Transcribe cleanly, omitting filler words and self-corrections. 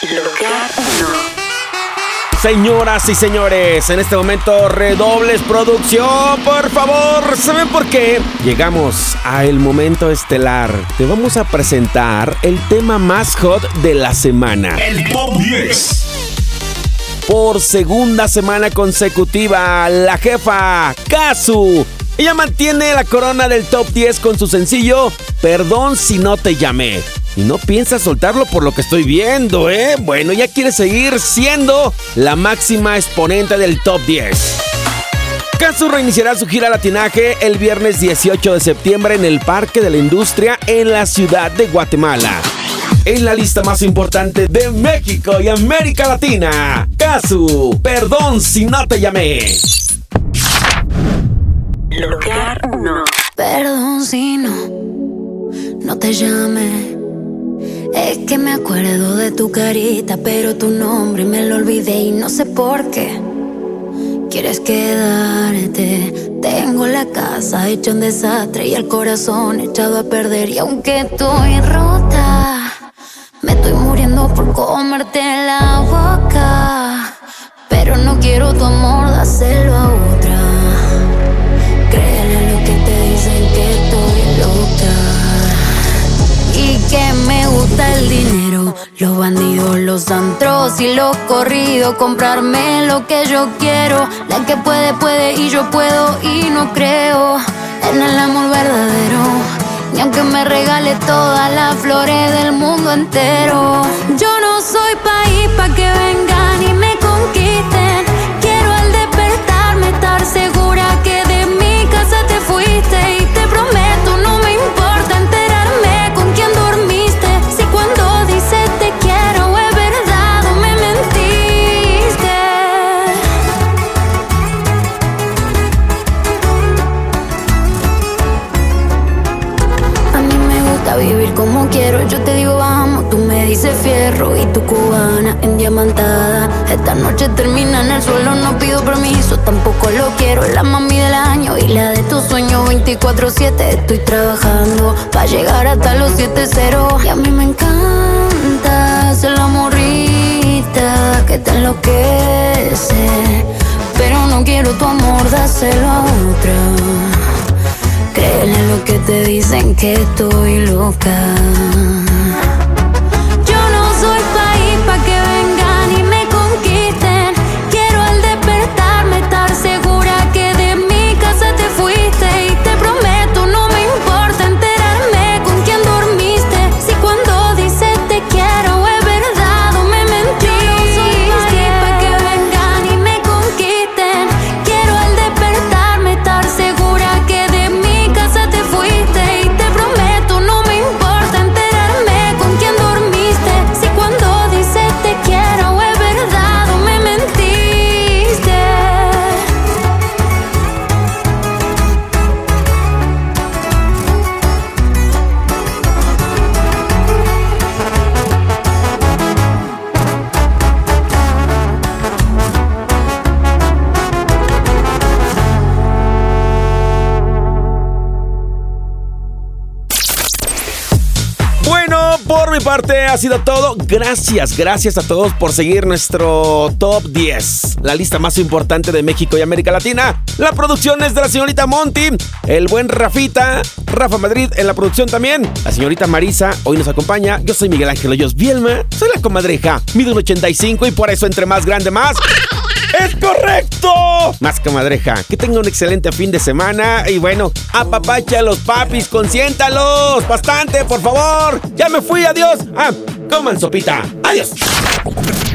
Lugar 1. Señoras y señores, en este momento redobles producción, por favor. ¿Saben por qué? Llegamos al momento estelar. Te vamos a presentar el tema más hot de la semana. El Top 10. Por segunda semana consecutiva, la jefa, Kazu. Ella mantiene la corona del Top 10 con su sencillo Perdón si no te llamé. Y no piensa soltarlo por lo que estoy viendo, ¿eh? Bueno, ya quiere seguir siendo la máxima exponente del Top 10. Kazu reiniciará su gira latinaje el viernes 18 de septiembre en el Parque de la Industria en la ciudad de Guatemala. En la lista más importante de México y América Latina, Kazu, Perdón si no te llamé. Lugar 1. Perdón si no te llamé. Es que me acuerdo de tu carita, pero tu nombre me lo olvidé y no sé por qué. Quieres quedarte. Tengo la casa hecha un desastre y el corazón echado a perder. Y aunque estoy rota, me estoy muriendo por comerte la boca. Pero no quiero tu amor, dáselo a otra. Créele lo que te dicen, que estoy loca y que me gusta el dinero, los bandidos, los antros y los corridos. Comprarme lo que yo quiero. La que puede y yo puedo y no creo en el amor verdadero. Y aunque me regale todas las flores del mundo entero, yo no soy país pa' que vengan y me conquisten. Quiero al despertarme estar segura que de mi casa te fuiste. Y te prometo no me importa enterarme con quién dormiste. Si cuando dices te quiero es verdad o me mentiste. A mí me gusta vivir como quiero. Yo te digo vamos, tú me dices fierro. Y tu cubana endiamantada. Esta noche termina en el suelo, no pido permiso, tampoco lo quiero. La mami del año y la de tus sueños 24/7. Estoy trabajando pa' llegar hasta los 7-0. Y a mí me encanta ser la morrita que te enloquece. Pero no quiero tu amor, dáselo a otra. Créele lo que te dicen, que estoy loca. Yo no soy país pa' que vengan y me conquisten. Quiero al despertarme estar segura que de mi casa te fuiste. Y te prometo no me importa enterarme con quién dormiste. Si cuando dices te quiero es verdad o me mentiste. Yo no soy país pa' que vengan y me conquisten. Quiero al despertarme estar segura que de mi casa te fuiste. Y te prometo no me importa enterarme con quién dormiste. Si cuando dices te quiero es verdad o me mentiste. Bueno, por mi parte ha sido todo. Gracias a todos por seguir nuestro Top 10, la lista más importante de México y América Latina. La producción es de la señorita Monty, el buen Rafita, Rafa Madrid en la producción también. La señorita Marisa hoy nos acompaña. Yo soy Miguel Ángel Hoyos Bielma, soy la comadreja, mido 1.85 y por eso entre más grande más. ¡Es correcto! Más comadreja, que tenga un excelente fin de semana. Y bueno, apapacha a los papis, consiéntalos bastante, por favor. Ya me fui, adiós. Coman sopita, adiós.